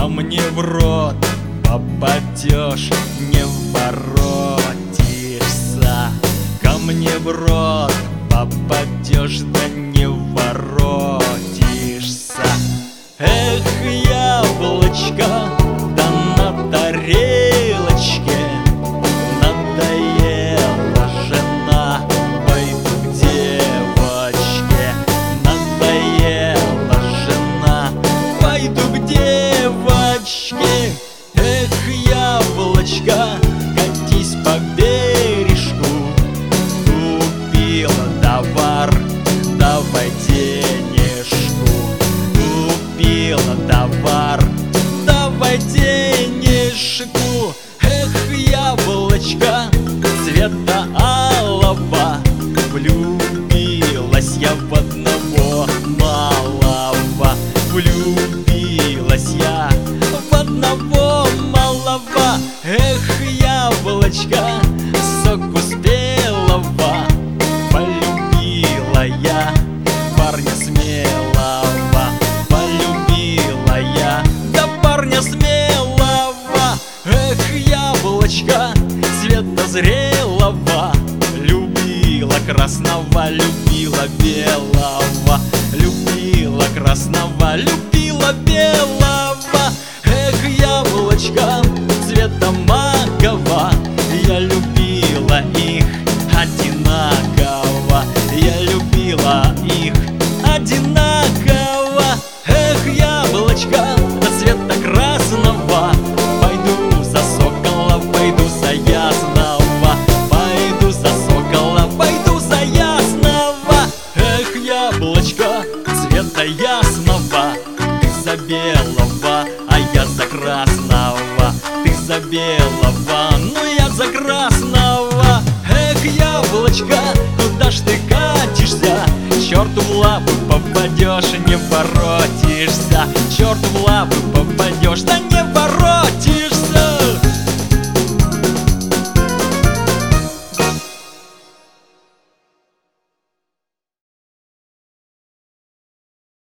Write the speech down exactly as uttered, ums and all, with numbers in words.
ко мне в рот попадешь, не воротишься. Ко мне в рот попадешь, да не воротишься. Эх, яблочко, да на тарелочке надоела жена. Пойду к девочке, надоела жена. Пойду к девочке. Эх, яблочко, катись по бережку. Купила товар, давай денежку. Купила товар, давай денежку. Эх, яблочко цвета алого, влюбилась я в одного малого. Влюбилась я в одного малого. Эх, яблочко соку спелого, полюбила я парня смелого. Полюбила я, да парня смелого. Эх, яблочко цвета зрелого, любила красного, любила белого. Любила красного, любила белого. Эх, яблочко цвета макового, я любила их одинаково. Я любила их одинаково. Эх, яблочко цвета красного, пойду за сокола, пойду за ясного. Пойду за сокола, пойду за ясного. Эх, яблочко цвета ясного, ты за белого, а я за красного. Ты за белого, но я за красного. Эх, яблочко, куда ж ты катишься? Черту в лапы попадешь, не воротишься. Черту в лапы